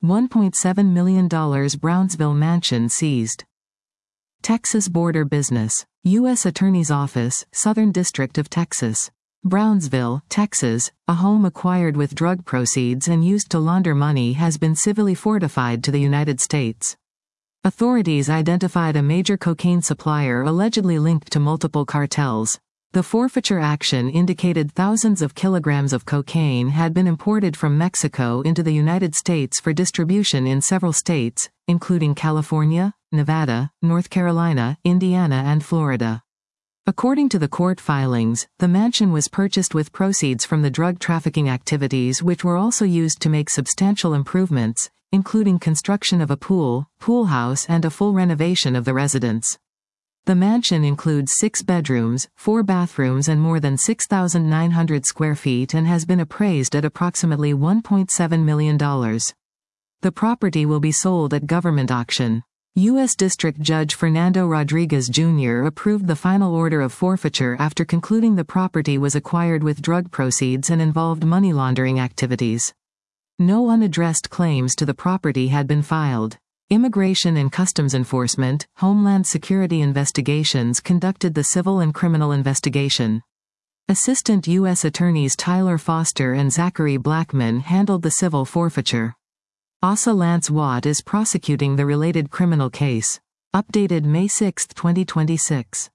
$1.7 million Brownsville mansion seized. Texas border business. U.S. Attorney's Office, Southern District of Texas. Brownsville, Texas, a home acquired with drug proceeds and used to launder money has been civilly fortified to the United States. Authorities identified a major cocaine supplier allegedly linked to multiple cartels. The forfeiture action indicated thousands of kilograms of cocaine had been imported from Mexico into the United States for distribution in several states, including California, Nevada, North Carolina, Indiana, and Florida. According to the court filings, the mansion was purchased with proceeds from the drug trafficking activities, which were also used to make substantial improvements, including construction of a pool house, and a full renovation of the residence. The mansion includes 6 bedrooms, 4 bathrooms and more than 6,900 square feet and has been appraised at approximately $1.7 million. The property will be sold at government auction. U.S. District Judge Fernando Rodriguez Jr. approved the final order of forfeiture after concluding the property was acquired with drug proceeds and involved money laundering activities. No unaddressed claims to the property had been filed. Immigration and Customs Enforcement, Homeland Security Investigations conducted the civil and criminal investigation. Assistant U.S. Attorneys Tyler Foster and Zachary Blackman handled the civil forfeiture. ASA Lance Watt is prosecuting the related criminal case. Updated May 6, 2026.